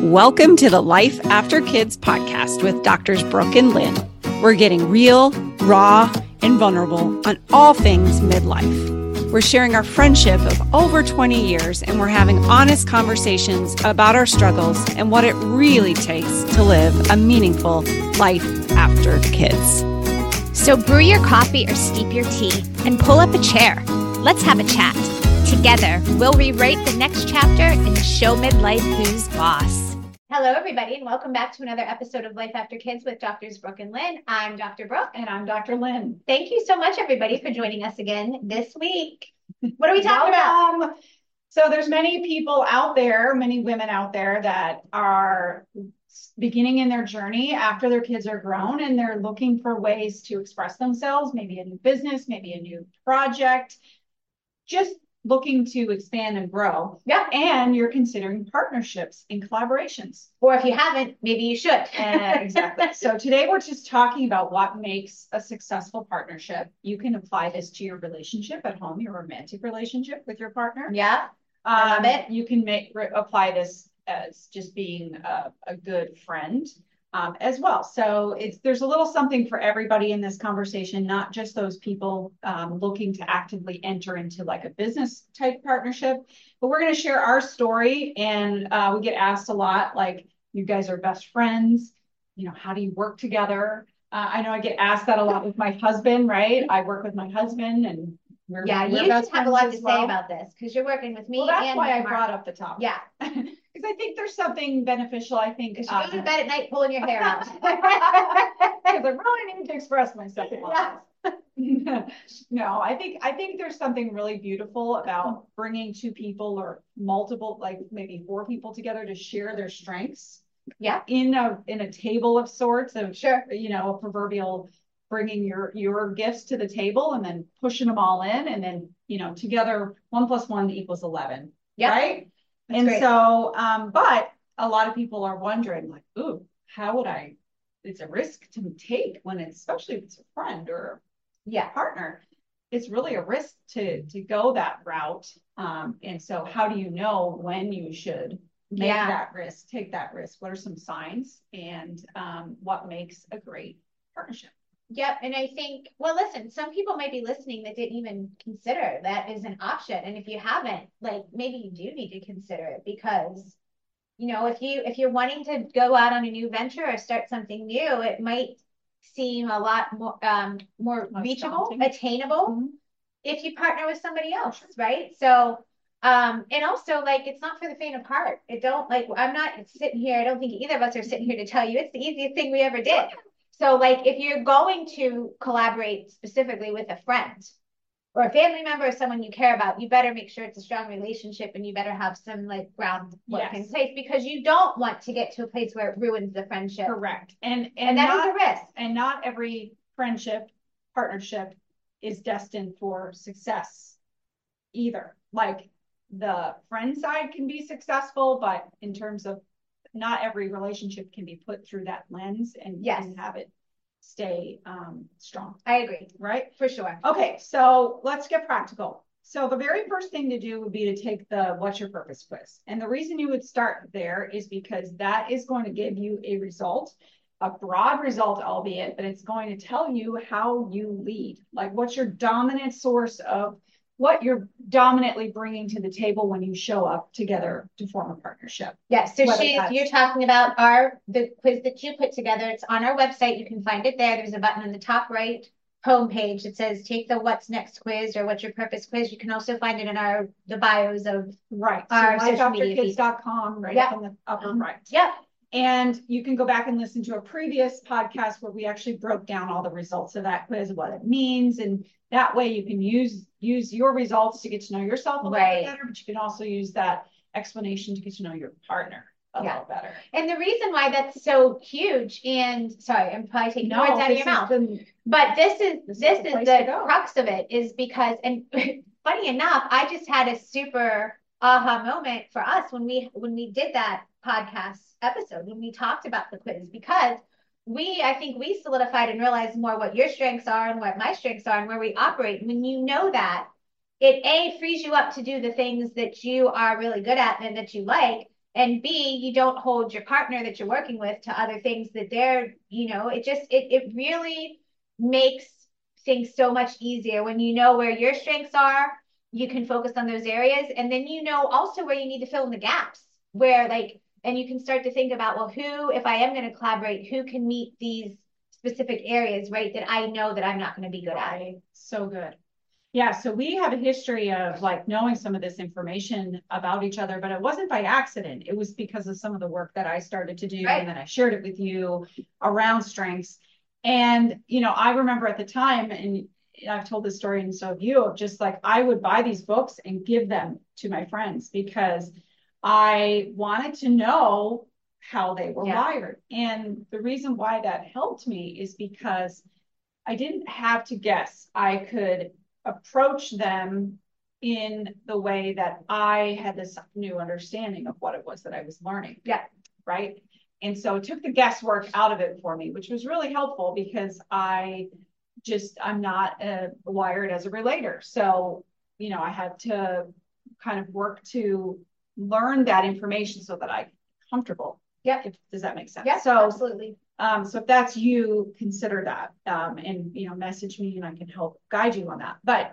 Welcome to the Life After Kids podcast with Doctors Brooke and Lynn. We're getting real, raw, and vulnerable on all things midlife. We're sharing our friendship of over 20 years, and we're having honest conversations about our struggles and what it really takes to live a meaningful life after kids. So brew your coffee or steep your tea and pull up a chair. Let's have a chat. Together, we'll rewrite the next chapter and show midlife who's boss. Hello, everybody, and welcome back to another episode of Life After Kids with Doctors Brooke and Lynn. I'm Dr. Brooke. And I'm Dr. Lynn. Thank you so much, everybody, for joining us again this week. What are we talking about? So there's many people out there, many women out there that are beginning in their journey after their kids are grown, and they're looking for ways to express themselves, maybe a new business, maybe a new project, just looking to expand and grow. Yeah. And you're considering partnerships and collaborations. Or if you haven't, maybe you should. Exactly. So today we're just talking about what makes a successful partnership. You can apply this to your relationship at home, your romantic relationship with your partner. Yeah. I love it. You can apply this as just being a good friend as well. So there's a little something for everybody in this conversation, not just those people looking to actively enter into like a business type partnership, but we're going to share our story. And we get asked a lot, like, you guys are best friends, how do you work together? I know I get asked that a lot with my husband, right? I work with my husband, and we're you should have a lot to say about this because you're working with me. Well, that's why I brought up the topic. Yeah. Because I think there's something beneficial. I think because you go to bed at night pulling your hair out. Because I really need to express myself. Yeah. No, I think there's something really beautiful about bringing two people or multiple, like maybe four people together to share their strengths. Yeah. In a table of sorts of, sure, a proverbial bringing your gifts to the table and then pushing them all in, and then together 1 + 1 = 11. Yeah. Right. That's and great. So, but a lot of people are wondering, like, ooh, how would it's a risk to take especially if it's a friend or partner. It's really a risk to go that route. And so how do you know when you should make that risk, take that risk? What are some signs, and what makes a great partnership? Yep. And I think, well, listen, some people might be listening that didn't even consider that as an option. And if you haven't, like, maybe you do need to consider it because, if you're wanting to go out on a new venture or start something new, it might seem a lot more reachable, attainable if you partner with somebody else. Right. So, and also, like, it's not for the faint of heart. I'm not sitting here. I don't think either of us are sitting here to tell you it's the easiest thing we ever did. So, like, if you're going to collaborate specifically with a friend or a family member or someone you care about, you better make sure it's a strong relationship, and you better have some, like, groundwork in place, because you don't want to get to a place where it ruins the friendship. Correct. And that is a risk. And not every friendship, partnership is destined for success either. Like, the friend side can be successful, but in terms of not every relationship can be put through that lens and have it stay strong. I agree. Right? For sure. Okay, so let's get practical. So the very first thing to do would be to take the What's Your Purpose quiz. And the reason you would start there is because that is going to give you a result, a broad result, albeit, but it's going to tell you how you lead. Like, what's your dominant source of what you're dominantly bringing to the table when you show up together to form a partnership. Yes. So you're talking about the quiz that you put together. It's on our website. You can find it there. There's a button on the top right homepage that says take the What's Next quiz or What's Your Purpose quiz. You can also find it in the bios of our social media feeds. lifeafterkids.com right up in the upper right. Yep. And you can go back and listen to a previous podcast where we actually broke down all the results of that quiz, what it means. And that way you can use your results to get to know yourself a little bit better, but you can also use that explanation to get to know your partner a little better. And the reason why that's so huge, and sorry, I'm probably taking words out of your mouth, but this is the crux of it, is because, and funny enough, I just had a super aha moment for us when we did that podcast episode, when we talked about the quiz, because I think we solidified and realized more what your strengths are and what my strengths are and where we operate. When you know that, it frees you up to do the things that you are really good at and that you like, And B, you don't hold your partner that you're working with to other things that they're, it really makes things so much easier when you know where your strengths are. You can focus on those areas, and then you know also where you need to fill in the gaps, where like, and you can start to think about, well, who, if I am going to collaborate, who can meet these specific areas, right, that I know that I'm not going to be good at. So good. Yeah, so we have a history of like knowing some of this information about each other, but it wasn't by accident. It was because of some of the work that I started to do, right, and then I shared it with you around strengths. And, I remember at the time, and I've told this story and so have you, of just like, I would buy these books and give them to my friends because I wanted to know how they were wired. And the reason why that helped me is because I didn't have to guess. I could approach them in the way that I had this new understanding of what it was that I was learning. Yeah. Right. And so it took the guesswork out of it for me, which was really helpful because I'm not wired as a relator. So, I had to kind of work to learn that information so that I'm comfortable. Yeah. Does that make sense? Yeah, so absolutely. So if that's you, consider that, and, message me and I can help guide you on that. But,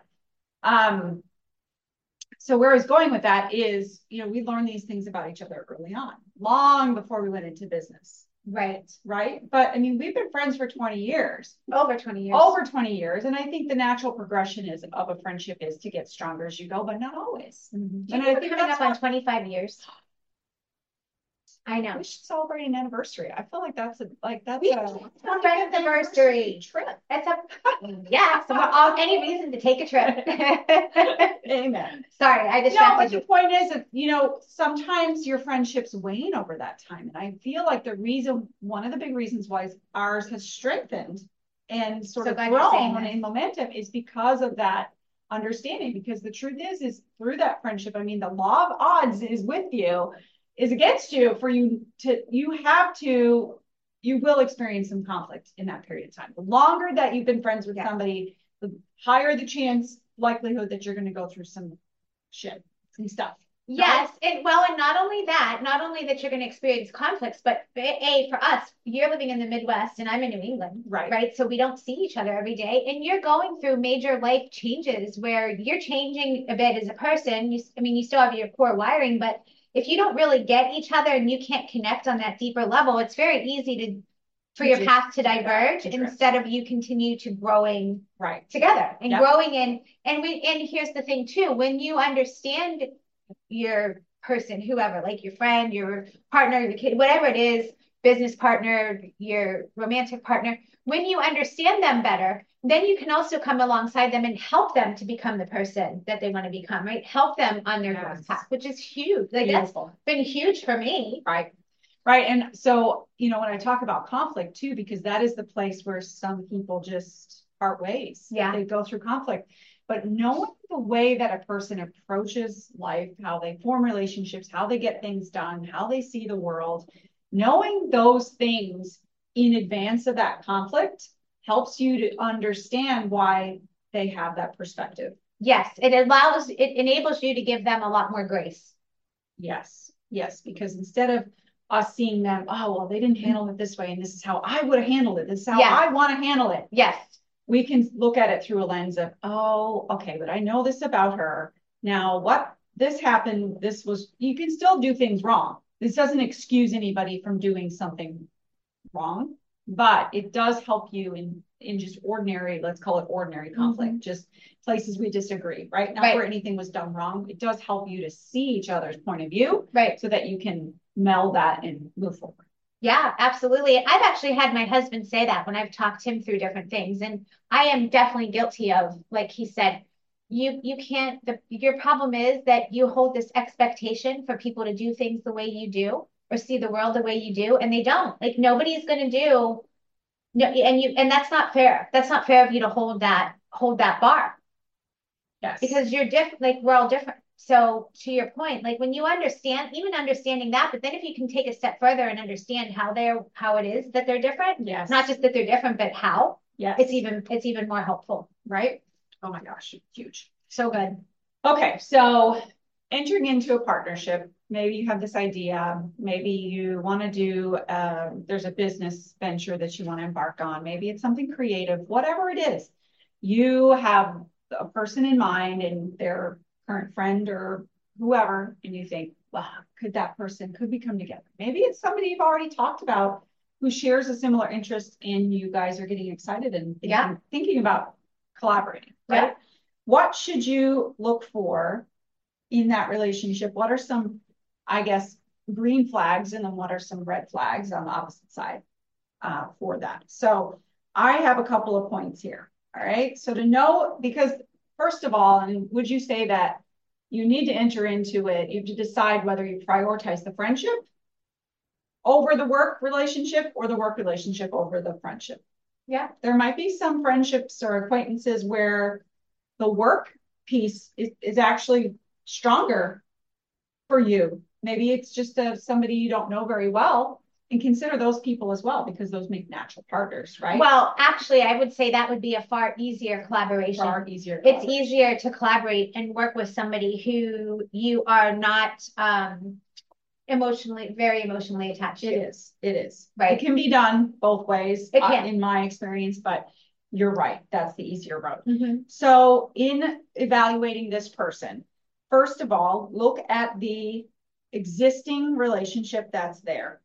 so where I was going with that is, we learned these things about each other early on, long before we went into business. Right. Right. But I mean, we've been friends for 20 years. Over 20 years. Over 20 years. And I think the natural progression of a friendship is to get stronger as you go, but not always. Mm-hmm. And I think coming up on 25 years. I know. We should celebrate an anniversary. I feel like that's a friend anniversary trip. That's so we're all any reason to take a trip. Amen. Sorry, I distracted you. The point is that, sometimes your friendships wane over that time. And I feel like one of the big reasons why ours has strengthened and sort of grown in momentum is because of that understanding. Because the truth is through that friendship, I mean, the law of odds is with you. Is against you for you will experience some conflict in that period of time. The longer that you've been friends with somebody, the higher the likelihood that you're going to go through some stuff. Yes. Right? And not only that you're going to experience conflicts, but for us, you're living in the Midwest and I'm in New England, right? So we don't see each other every day, and you're going through major life changes where you're changing a bit as a person. You still have your core wiring, but if you don't really get each other and you can't connect on that deeper level, it's very easy for your path to diverge instead of you continue to growing together and growing in. And here's the thing too, when you understand your person, whoever, like your friend, your partner, your kid, whatever it is, business partner, your romantic partner, when you understand them better, then you can also come alongside them and help them to become the person that they want to become, right? Help them on their growth path, which is huge. Like Beautiful. That's been huge for me. Right. And so, when I talk about conflict too, because that is the place where some people just part ways. Yeah. They go through conflict. But knowing the way that a person approaches life, how they form relationships, how they get things done, how they see the world, knowing those things in advance of that conflict helps you to understand why they have that perspective. Yes, it enables you to give them a lot more grace. Yes, because instead of us seeing them, oh, well, they didn't handle it this way, and this is how I would have handled it. This is how I want to handle it. Yes. We can look at it through a lens of, oh, okay, but I know this about her. Now, this happened, you can still do things wrong. This doesn't excuse anybody from doing something wrong, but it does help you in just ordinary, let's call it ordinary conflict, just places we disagree, right? Not where anything was done wrong. It does help you to see each other's point of view, so that you can meld that and move forward. Yeah, absolutely. I've actually had my husband say that when I've talked him through different things. And I am definitely guilty of, like he said, you can't, your problem is that you hold this expectation for people to do things the way you do or see the world the way you do, and they don't. Like nobody's going to do, no, and that's not fair. That's not fair of you to hold that bar. Yes. Because you're different, like we're all different. So to your point, like when you understand, even understanding that, but then if you can take a step further and understand how it is that they're different, not just that they're different, but how, it's even more helpful, right? Oh my gosh, huge. So good. Okay, so entering into a partnership, maybe you have this idea, maybe you want to do, there's a business venture that you want to embark on. Maybe it's something creative, whatever it is. You have a person in mind and their current friend or whoever, and you think, wow, could we come together? Maybe it's somebody you've already talked about who shares a similar interest and you guys are getting excited and thinking about collaborating, right? Yeah. What should you look for in that relationship? What are some, I guess, green flags, and then what are some red flags on the opposite side for that? So I have a couple of points here. All right. So to know, because first of all, and would you say that you need to enter into it, you have to decide whether you prioritize the friendship over the work relationship or the work relationship over the friendship. Yeah. There might be some friendships or acquaintances where the work piece is actually stronger for you. Maybe it's just somebody you don't know very well, and consider those people as well, because those make natural partners, right? Well, actually, I would say that would be a far easier collaboration. Far easier. It's easier to collaborate and work with somebody who you are not very emotionally attached to. It is. Right. It can be done both ways, in my experience, but you're right. That's the easier route. Mm-hmm. So in evaluating this person, first of all, look at the existing relationship that's there.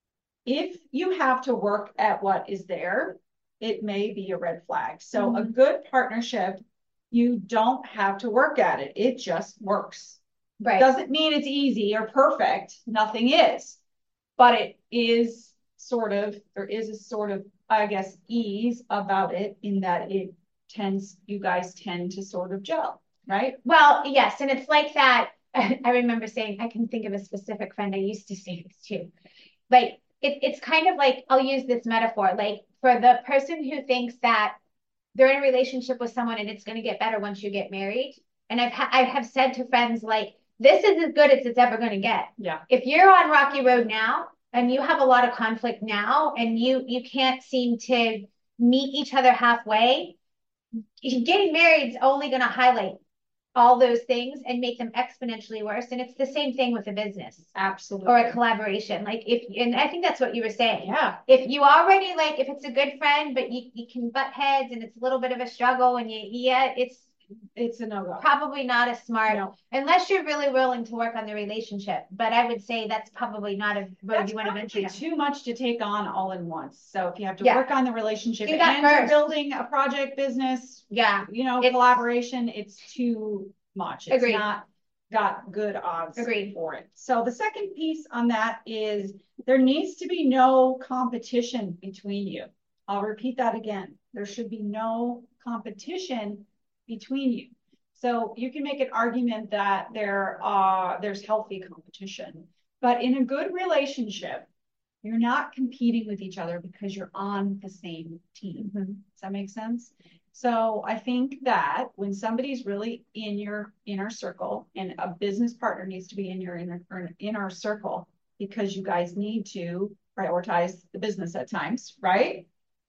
If you have to work at what is there, it may be a red flag. So a good partnership, you don't have to work at it. It just works. Right. Doesn't mean it's easy or perfect. Nothing is. But it is there is a sort of, I guess, ease about it in that you guys tend to sort of gel, right? Well, yes. And it's like that. I remember saying, I can think of a specific friend I used to say this to. Like, it's kind of like, I'll use this metaphor, like for the person who thinks that they're in a relationship with someone and it's going to get better once you get married. And I have said to friends, like, this is as good as it's ever going to get. Yeah. If you're on rocky road now and you have a lot of conflict now and you can't seem to meet each other halfway, getting married is only going to highlight all those things and make them exponentially worse. And it's the same thing with a business. Absolutely. Or a collaboration. And I think that's what you were saying. Yeah. If you already if it's a good friend, but you can butt heads and it's a little bit of a struggle and it's a no-go. Probably not a smart, unless you're really willing to work on the relationship. But I would say that's probably not a road you want to venture down. Too much to take on all in once. So if you have to work on the relationship and you're building a project business, collaboration, it's too much. It's not got good odds for it. So the second piece on that is there needs to be no competition between you. I'll repeat that again. There should be no competition between you. So you can make an argument that there's healthy competition, but in a good relationship, you're not competing with each other because you're on the same team. Mm-hmm. Does that make sense? So I think that when somebody's really in your inner circle, and a business partner needs to be in your inner circle, because you guys need to prioritize the business at times, right?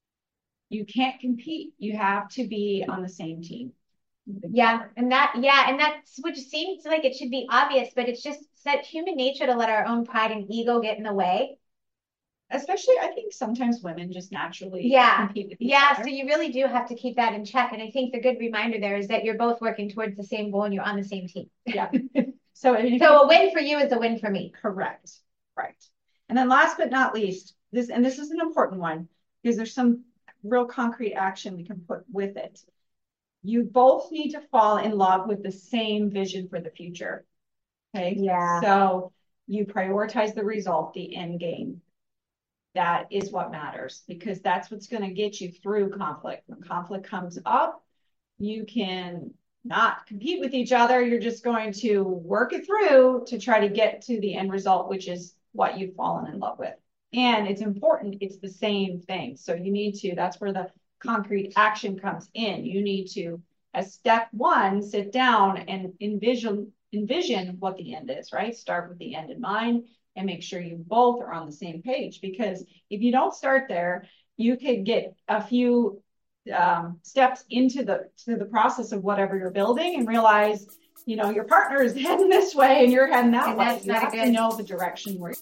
You can't compete. You have to be on the same team. Yeah. And that's which seems like it should be obvious, but it's just that human nature to let our own pride and ego get in the way. Especially, I think sometimes women just naturally compete with each other. So you really do have to keep that in check. And I think the good reminder there is that you're both working towards the same goal and you're on the same team. Yeah. So a win for you is a win for me. Correct. Right. And then last but not least, this is an important one, because there's some real concrete action we can put with it. You both need to fall in love with the same vision for the future. Okay. Yeah. So you prioritize the result, the end game. That is what matters, because that's what's going to get you through conflict. When conflict comes up, you can not compete with each other. You're just going to work it through to try to get to the end result, which is what you've fallen in love with. And it's important. It's the same thing. So you need to, that's where the concrete action comes in. You need to, as step one, sit down and envision what the end is, right? Start with the end in mind and make sure you both are on the same page. Because if you don't start there, you could get a few steps into the process of whatever you're building and realize you know, your partner is heading this way and you're heading that way. That's you not have good. to know the direction where.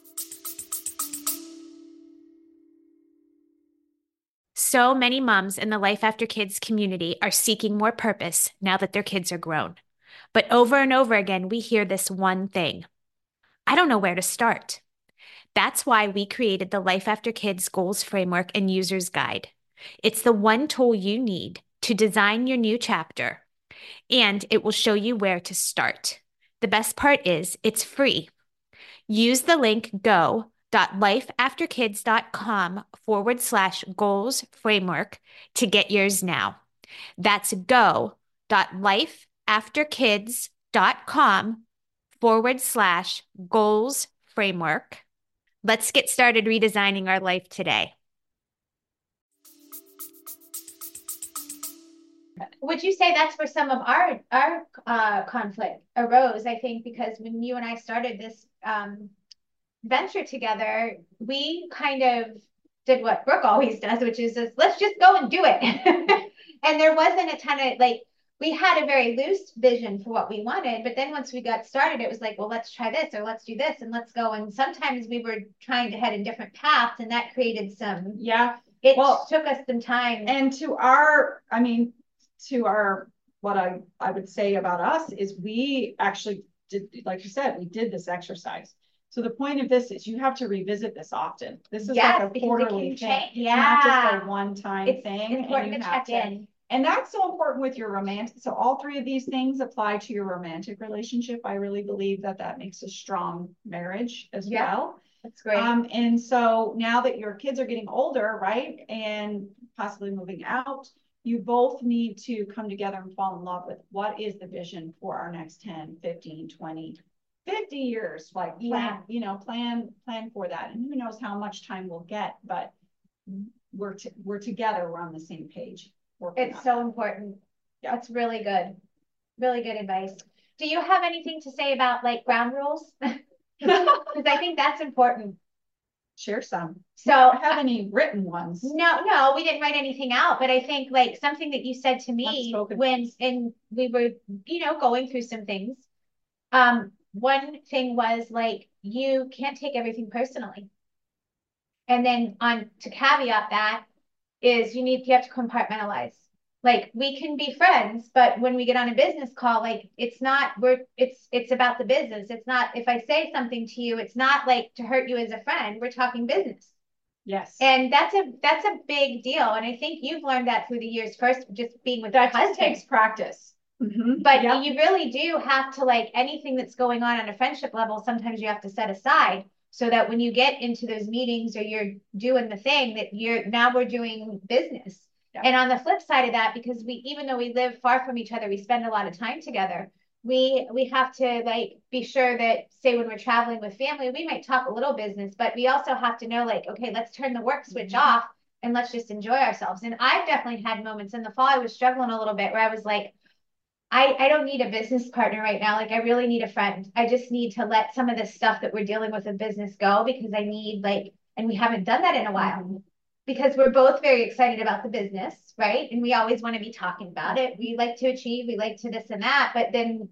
So many moms in the Life After Kids community are seeking more purpose now that their kids are grown. But over and over again, we hear this one thing: I don't know where to start. That's why we created the Life After Kids Goals Framework and User's Guide. It's the one tool you need to design your new chapter, and it will show you where to start. The best part is it's free. Use the link go.lifeafterkids.com/goals framework to get yours now. That's go.lifeafterkids.com/goals framework. Let's get started redesigning our life today. Would you say that's where some of our conflict arose? I think because when you and I started this venture together, we kind of did what Brooke always does, which is just, let's just go and do it. And there wasn't a ton of like, we had a very loose vision for what we wanted, but then once we got started, it was like, well, let's try this or let's do this and let's go. And sometimes we were trying to head in different paths, and that created some. Yeah. It took us some time. And to our, what I would say about us is we actually did, like you said, we did this exercise. So the point of this is you have to revisit this often. This is like a quarterly thing. Yeah. Not just a one-time thing. It's important to check in. And that's so important with your romantic. So all three of these things apply to your romantic relationship. I really believe that makes a strong marriage as well. That's great. And so now that your kids are getting older, right, and possibly moving out, you both need to come together and fall in love with what is the vision for our next 10, 15, 20, 50 years, like plan for that. And who knows how much time we'll get, but we're together, we're on the same page. It's so important. Yeah. That's really good. Really good advice. Do you have anything to say about like ground rules? Because I think that's important. Share some. So I don't have any written ones. No, we didn't write anything out, but I think like something that you said to me when we were, going through some things. One thing was like, you can't take everything personally. And then to caveat that is you have to compartmentalize. Like we can be friends, but when we get on a business call, like it's about the business. It's not, if I say something to you, it's not like to hurt you as a friend. We're talking business. Yes. And that's a big deal. And I think you've learned that through the years, first just being with your husband. That takes practice. Mm-hmm. But you really do have to, like, anything that's going on a friendship level, sometimes you have to set aside so that when you get into those meetings or you're doing the thing that we're doing business. Yeah. And on the flip side of that, because even though we live far from each other, we spend a lot of time together. We have to like be sure that, say, when we're traveling with family, we might talk a little business, but we also have to know, like, okay, let's turn the work switch off and let's just enjoy ourselves. And I've definitely had moments in the fall, I was struggling a little bit where I was like, I don't need a business partner right now. Like I really need a friend. I just need to let some of the stuff that we're dealing with in business go, because I need and we haven't done that in a while because we're both very excited about the business, right? And we always want to be talking about it. We like to achieve, we like to this and that. But then,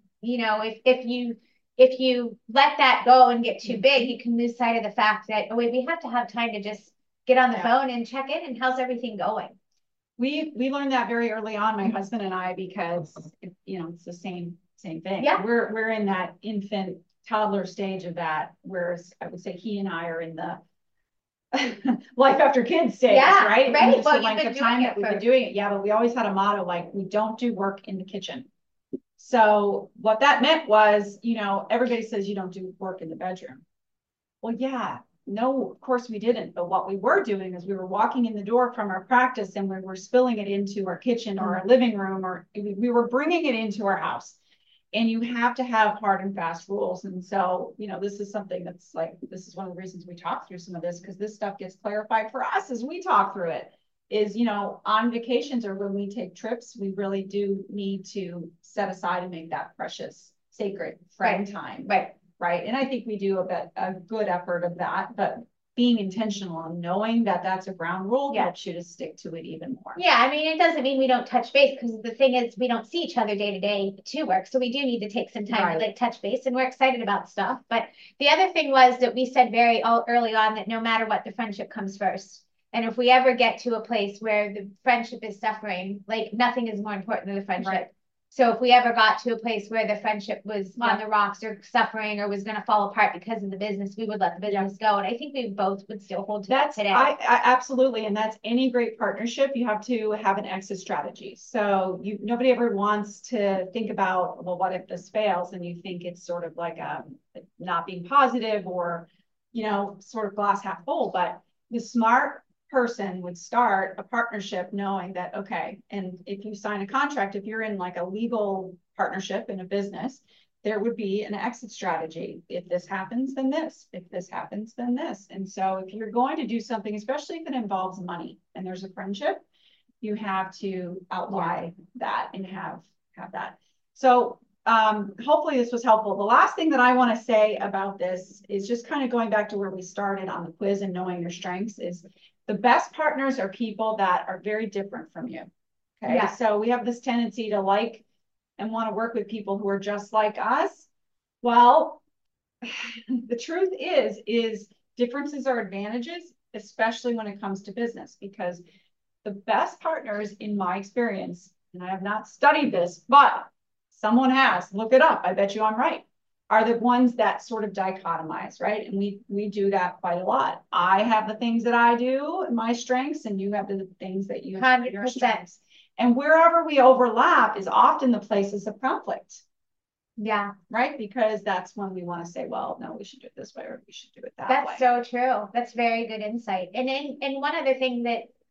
if you let that go and get too big, you can lose sight of the fact that, we have to have time to just get on the phone and check in and how's everything going? We learned that very early on, my husband and I, because it's the same thing. Yeah. We're in that infant toddler stage of that, whereas I would say he and I are in the life after kids stage, right? Right. Just the length of time that we've been doing it. Yeah, but we always had a motto like, we don't do work in the kitchen. So what that meant was, everybody says you don't do work in the bedroom. Well, yeah. No, of course we didn't. But what we were doing is we were walking in the door from our practice and we were spilling it into our kitchen or our living room, or we were bringing it into our house. And you have to have hard and fast rules. And so, this is something that's this is one of the reasons we talk through some of this, because this stuff gets clarified for us as we talk through it, is, on vacations or when we take trips, we really do need to set aside and make that precious, sacred friend time. Right. Right. And I think we do a good effort of that, but being intentional and knowing that that's a ground rule Yeah. helps you to stick to it even more. Yeah, I mean, it doesn't mean we don't touch base, because the thing is, we don't see each other day to day to work. So we do need to take some time Right. to like touch base, and we're excited about stuff. But the other thing was that we said very early on that no matter what, the friendship comes first. And if we ever get to a place where the friendship is suffering, like nothing is more important than the friendship. Right. So if we ever got to a place where the friendship was Yeah. on the rocks or suffering or was going to fall apart because of the business, we would let the business go. And I think we both would still hold to that today. I absolutely, and that's any great partnership. You have to have an exit strategy. So nobody ever wants to think about, well, what if this fails? And you think it's sort of like not being positive or, sort of glass half full. But the smart person would start a partnership knowing that, okay, and if you sign a contract, if you're in like a legal partnership in a business, there would be an exit strategy. If this happens, then this. If this happens, then this. And so if you're going to do something, especially if it involves money and there's a friendship, you have to outline that and have that. So hopefully this was helpful. The last thing that I want to say about this is just kind of going back to where we started on the quiz and knowing your strengths is the best partners are people that are very different from you. Okay. Yeah. So we have this tendency to like and want to work with people who are just like us. Well, the truth is differences are advantages, especially when it comes to business, because the best partners in my experience, and I have not studied this, but someone has, look it up. I bet you I'm right. Are the ones that sort of dichotomize, right? And we do that quite a lot. I have the things that I do, my strengths, and you have the things that you have your 100%. strengths. And wherever we overlap is often the places of conflict. Yeah. Right? Because that's when we want to say, well, no, we should do it this way, or we should do it that way. That's so true. That's very good insight. And one other thing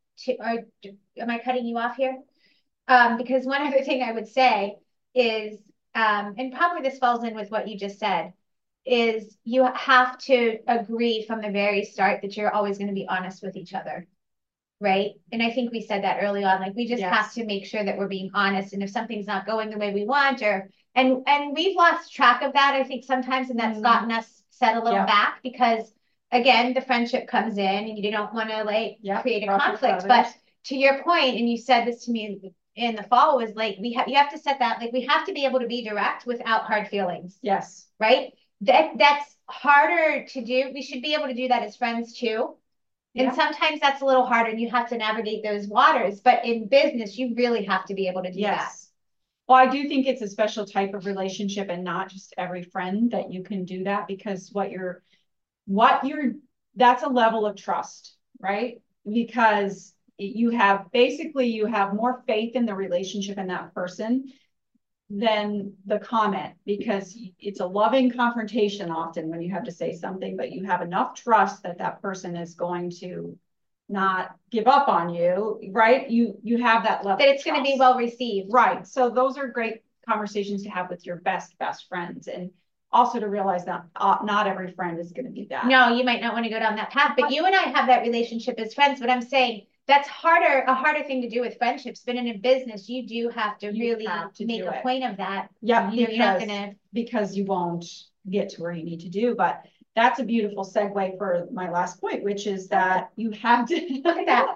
am I cutting you off here? Because one other thing I would say is, and probably this falls in with what you just said, is you have to agree from the very start that you're always going to be honest with each other. Right. And I think we said that early on, like we just have to make sure that we're being honest. And if something's not going the way we want, and we've lost track of that, I think sometimes, and that's gotten us set a little back, because again, the friendship comes in and you don't want to create a conflict. But to your point, and you said this to me in the fall, was like, you have to set that, like we have to be able to be direct without hard feelings. Yes. Right. That's harder to do. We should be able to do that as friends too. And sometimes that's a little harder and you have to navigate those waters. But in business, you really have to be able to do that. Well, I do think it's a special type of relationship and not just every friend that you can do that, because that's a level of trust, right? Because you have more faith in the relationship and that person than the comment, because it's a loving confrontation often when you have to say something, but you have enough trust that that person is going to not give up on you, right? You have that level that it's going to be well received, right? So those are great conversations to have with your best friends, and also to realize that not every friend is going to be that. No, you might not want to go down that path, but you and I have that relationship as friends. But I'm saying that's a harder thing to do with friendships. But in a business, you do have to make a point of that. Yeah, you're not gonna, because you won't get to where you need to do. But that's a beautiful segue for my last point, which is that you have to look at that.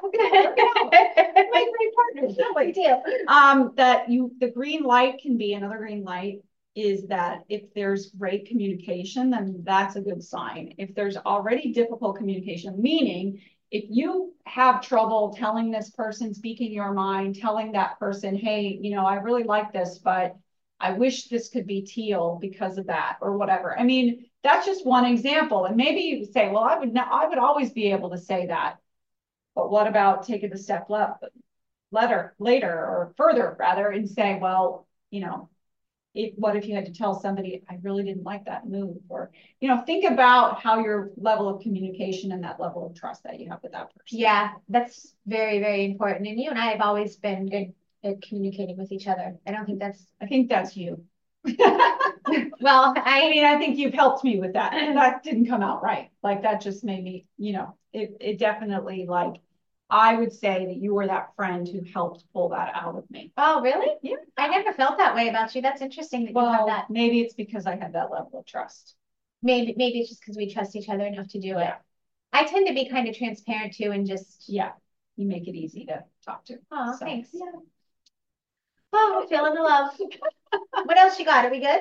My great partners, no big deal. The green light can be another green light is that if there's great communication, then that's a good sign. If there's already difficult communication, meaning if you have trouble telling this person, speaking your mind, telling that person, hey, I really like this, but I wish this could be teal because of that or whatever. I mean, that's just one example. And maybe you say, well, I would always be able to say that. But what about taking a step later or further rather, and say, well, what if you had to tell somebody, I really didn't like that move, or, think about how your level of communication and that level of trust that you have with that person. Yeah, that's very, very important. And you and I have always been good at communicating with each other. I think that's you. Well, I think you've helped me with that. And that didn't come out right. Like that just made me, it definitely, like, I would say that you were that friend who helped pull that out of me. Oh, really? Yeah. I never felt that way about you. That's interesting that you have that. Maybe it's because I had that level of trust. Maybe it's just because we trust each other enough to do it. I tend to be kind of transparent too and just. Yeah, you make it easy to talk to. Oh, So, thanks. yeah. Oh, feeling the love. What else you got? Are we good?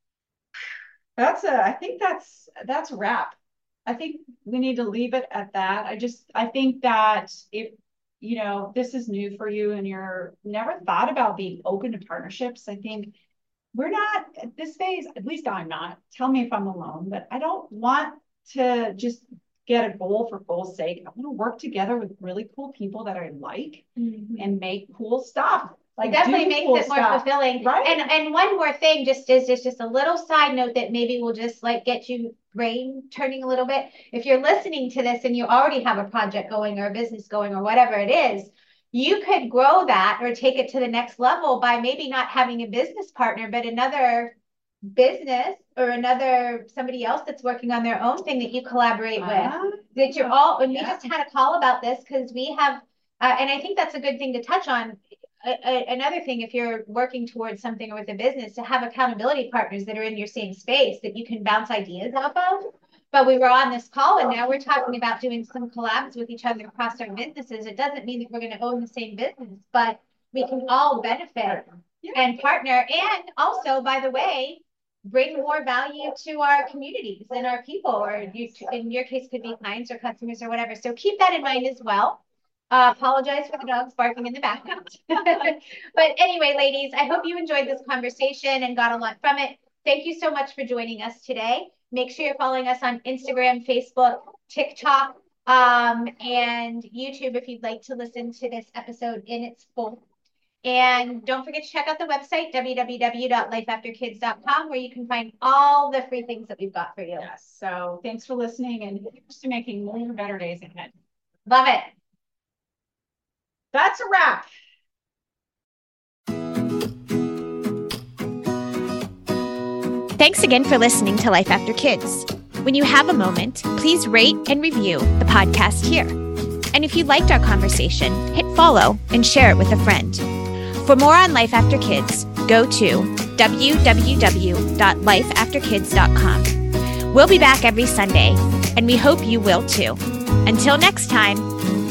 I think that's a wrap. I think we need to leave it at that. I think that if, this is new for you and you're never thought about being open to partnerships, I think we're not at this phase, at least I'm not. Tell me if I'm alone, but I don't want to just get a goal for goal's sake. I want to work together with really cool people that I like and make cool stuff. Like, definitely makes it more fulfilling. Right. And one more thing, just a little side note that maybe will just like get you brain turning a little bit. If you're listening to this and you already have a project going or a business going or whatever it is, you could grow that or take it to the next level by maybe not having a business partner, but another business or somebody else that's working on their own thing that you collaborate with. That you're all, and we just had a call about this because we have, and I think that's a good thing to touch on. Another thing, if you're working towards something or with a business, to have accountability partners that are in your same space that you can bounce ideas off of. But we were on this call and now we're talking about doing some collabs with each other across our businesses. It doesn't mean that we're going to own the same business, but we can all benefit and partner. And also, by the way, bring more value to our communities and our people, or in your case could be clients or customers or whatever. So keep that in mind as well. Apologize for the dogs barking in the background. But anyway, ladies, I hope you enjoyed this conversation and got a lot from it. Thank you so much for joining us today. Make sure you're following us on Instagram, Facebook, TikTok, and YouTube if you'd like to listen to this episode in its full. And don't forget to check out the website, www.lifeafterkids.com, where you can find all the free things that we've got for you. Yes. So thanks for listening and here's to making more better days ahead. Love it. That's a wrap. Thanks again for listening to Life After Kids. When you have a moment, please rate and review the podcast here. And if you liked our conversation, hit follow and share it with a friend. For more on Life After Kids, go to www.lifeafterkids.com. We'll be back every Sunday, and we hope you will too. Until next time.